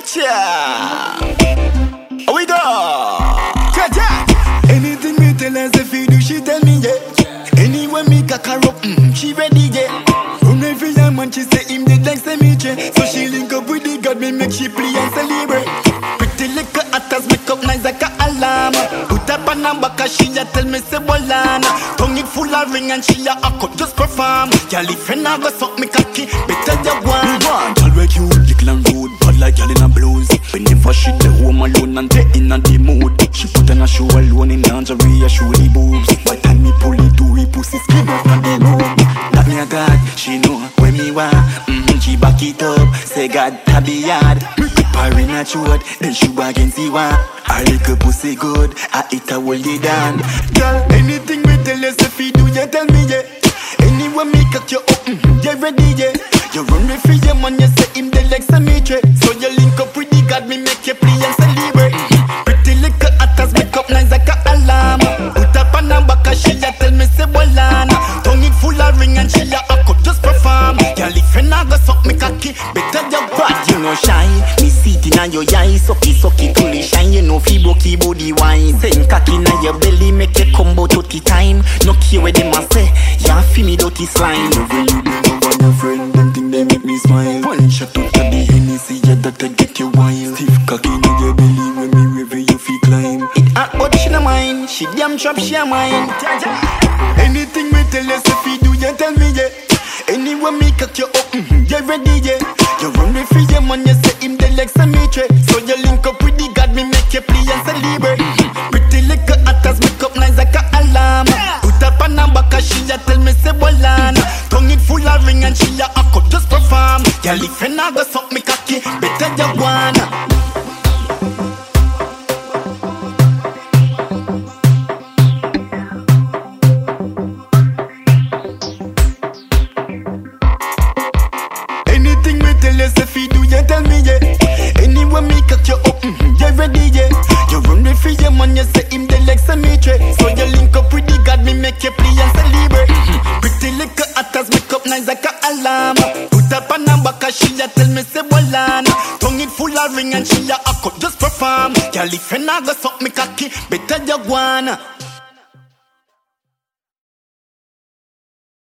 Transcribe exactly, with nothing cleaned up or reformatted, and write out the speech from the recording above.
Cha. Here we go. Cha cha. Anything me tell her if you do, she tell me yeah. Anyway me cock her up, mm, she ready yeah. From every young man she say him dead like cemetery. So she link up with the God, me make she play and celebrate. Pretty little actors make up nice like a alarm. Put up a number cause she a tell me say bolana. Tongue it full of ring and she a hack up just perform. Y'all if you go suck me cocky, better you go on. Y'all wake you, little and rude, but like y'all in a blues. Whenever she the home alone and they in a the mood. She put on a show alone in lingerie, show the boobs. By time me pull it to her pussy skin off on the room. That me a God, she know where me want. Mm-hmm, she back it up, say God tabby yard. Her in a throat, then she against the one. Her little pussy good, I eat her hold it down. Girl, anything me tell you, if you do, you tell me yeah. Anyway me cock you up, mm-hmm, you ready yeah. You run me for your man, you say him the like cemetery. So you link up with the God, me make you play and celebrate. Mm-hmm. Pretty little actors make up nice like a alarm. Put up a number cause she a tell me say bolana. Tongue it full of ring and she a hack up just perform. Girl, if you not go suck me cocky, better you bad. You know shine, me see it in your eye. Sucky sucky truly shine. You know fi broke body wine. Send cocky in your belly, make you combo thirty time. No care where them a say, ya fi me dirty slime. Never you bring over your friend, them think they make me smile. One shot out of the Hennessy, yeah that I get you wild. Stiff cocky in your belly, when me river you fi climb. It hot but she no mind, she damn chop she a mind. Anything me tell you, if you do, you tell me yeah. Anyway me cock you up, mm-hmm, you ready yeah. You run me for your man, you say him the like cemetery. So you link up with the God, me make you play and celebrate. Mm-hmm. Pretty little actors make up nice like a alarm. Put up a number cause she a tell me say bolana. Tongue it full of ring and she a hack up just perform. Y'all if you not go suck me cocky, better you go on. Anything me tell you, if you do, you tell me yeah. Anyway me cock you up, mm-hmm, you ready yeah. You run me for your man, you say him the like cemetery. So you link up with the God, me make you play and celebrate. Mm-hmm. Pretty little actors make up nice like a alarm. Put up a number cause she a tell me say bolana. Tongue it full of ring and she a hack up just perform. Y'all if you not go suck me cocky, better you go on.